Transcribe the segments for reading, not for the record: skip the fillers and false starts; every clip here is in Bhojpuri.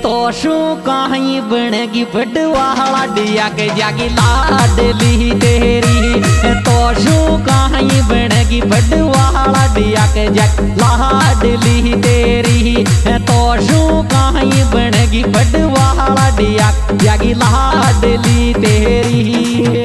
तो शू कहीं बनेगी बटवाला डिया के जागी लाडली तेरी। तो शू कहीं बनेगी बटवाला डिया के जागी लाडली तेरी। तो शू कहीं बनेगी बटवाला डिया जागी लाडली तेरी।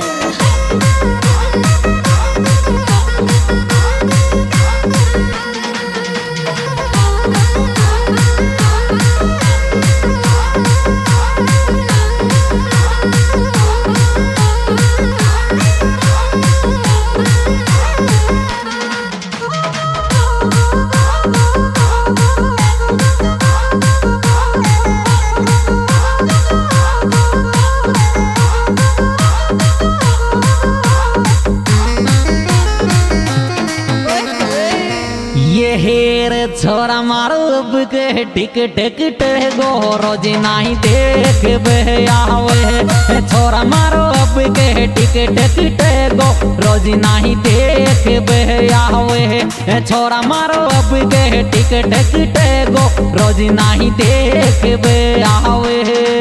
ये हेर छोरा मारो अब के टिक टिक गो रोज नहीं देख आवे। छोरा मारो अब के टिक टिक गो रोज नहीं देख आवे। छोरा मारो अब के टिक टिक गो रोज नहीं देख आवे।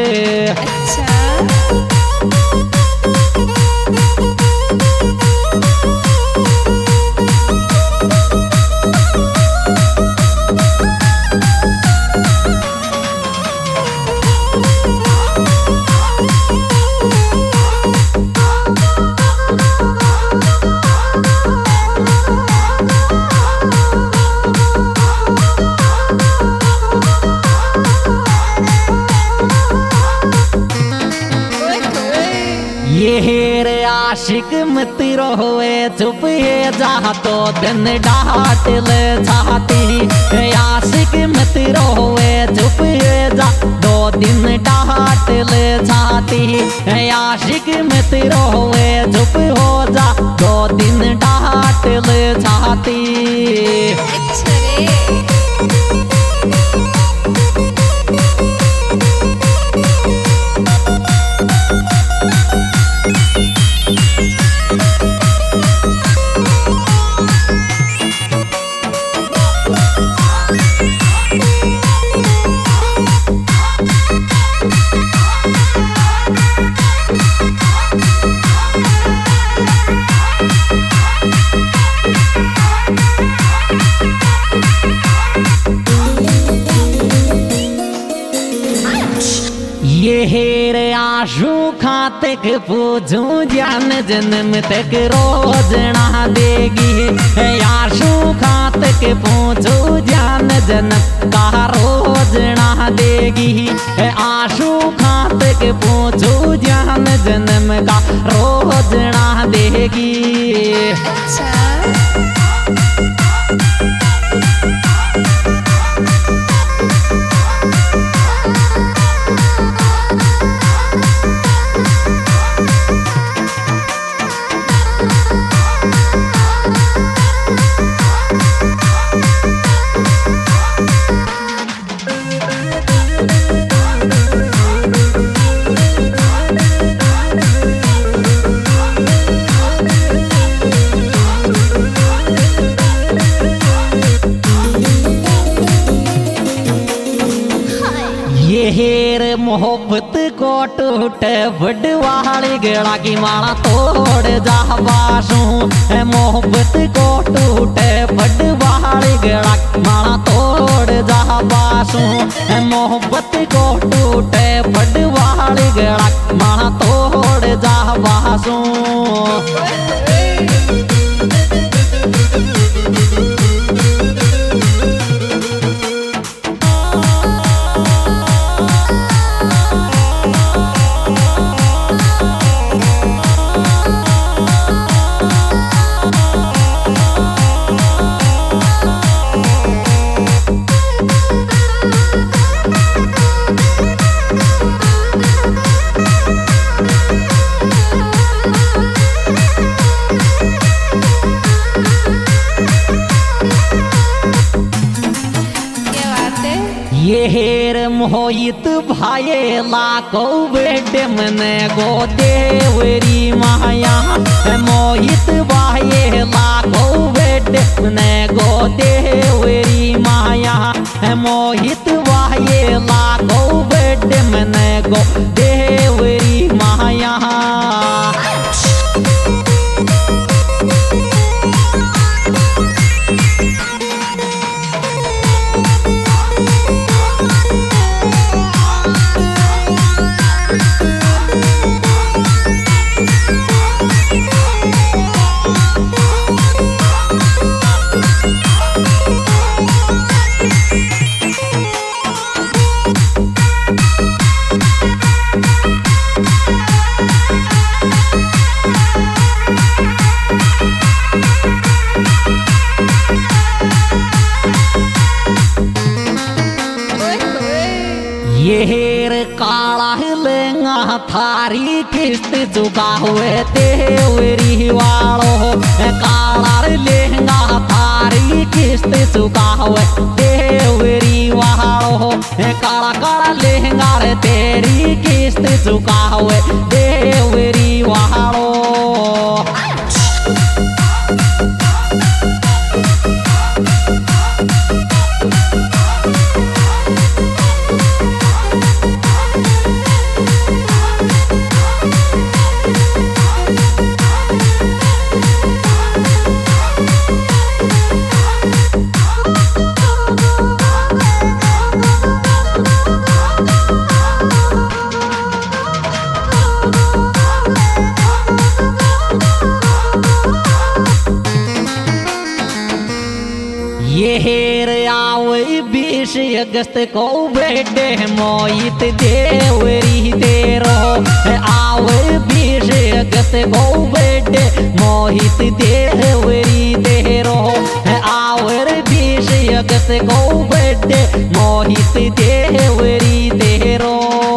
ये हेरे आशिक मत रोए चुप है जा तो दिन डांट ले चाहती। आशिक मत रोए चुप है जा दो दिन डांट ले चाहती। आशिक मत रोए चुप हो जा दो दिन डांट ले चाहती। ये हेरे आशू खाते के पूछूं जान जन्म तक रोज ना देगी। आशू खाते के पूछूं जान जन्म का रोज ना देगी। आशू खाते के पूछूं जान जन्म का रोज ना देगी। ये हेर मोहब्बत को टूटे बड़वाली गला की माला तोड़ जा बासू। मोहब्बत को टूटे बड़वाली गला की माला तोड़ जा बासू। मोहब्बत को टूटे बड़वाली गला की माला तोड़ जा बासू। ये हेर मोहित भाई लाखों बेटे मने गो देवरी माया। मोहित भाई लाखों बेटे मने गो देवरी माया। मोहित भाई लाखों ये हेर काला लेंगा थारी किस्त चुका हुए तेवरी वालो काला लेंगा थारी किस्त चुका हुए तेवरी वालो काला काला लेंगा रे तेरी किस्त चुका हुए तेवरी वालो। ये हेर आवे 20 अगस्त को बेटे मोहित देवरी तेरो आवे 20 अगस्त को बेटे मोहित देवरी तेरो आवे 20 अगस्त को बेटे मोहित देवरी तेरो।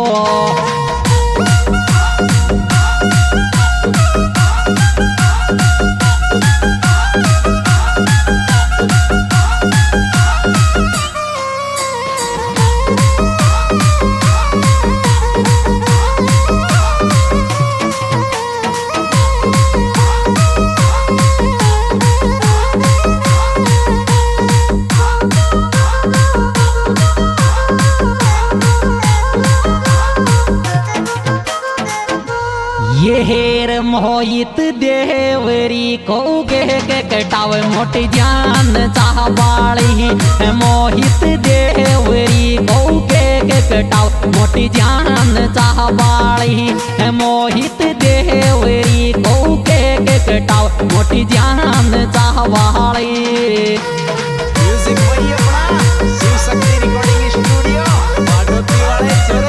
ये हेर मोहित देवरी को के कटावे मोटी जान चाहवाली मोहित देवरी को के कटावे मोटी जान चाहवाली मोहित देवरी को के कटावे मोटी जान चाहवाली। म्यूजिक वही अपना शिव शक्ति रिकॉर्डिंग स्टूडियो बागोती वाले छोरे।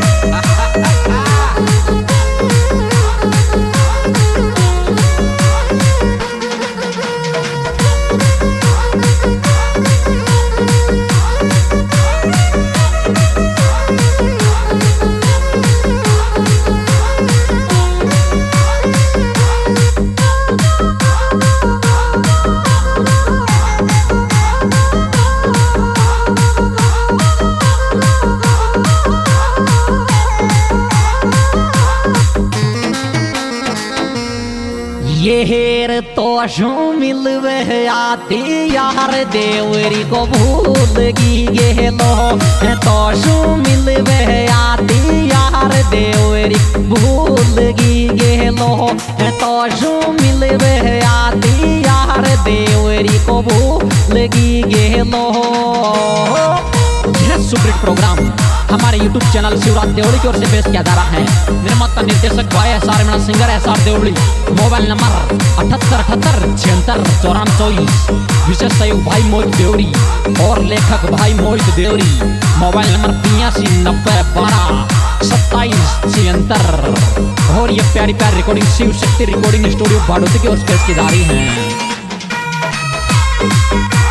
ये हेर तो शू मिलवे आती यार देवरी को भूल गे लो तो शू मिलवे आती यार देवरी भूल गे लो तो शू मिलवे आती यार देवरी को भूल गे लो। यह सुपरहिट प्रोग्राम हमारे YouTube चैनल शिवराज देवड़ी की ओर से पेश किया जा रहा है। निर्माता निर्देशक भाई SR Meena singer SR Devdi. Mobile number 7878769424। विशेष सहयोग भाई मोहित देवड़ी और लेखक भाई मोहित देवड़ी। Mobile number 8290122776। और ये प्यारी प्यारी recording Shiv Shakti recording studio Badoti की ओर से पेश की जा रही है।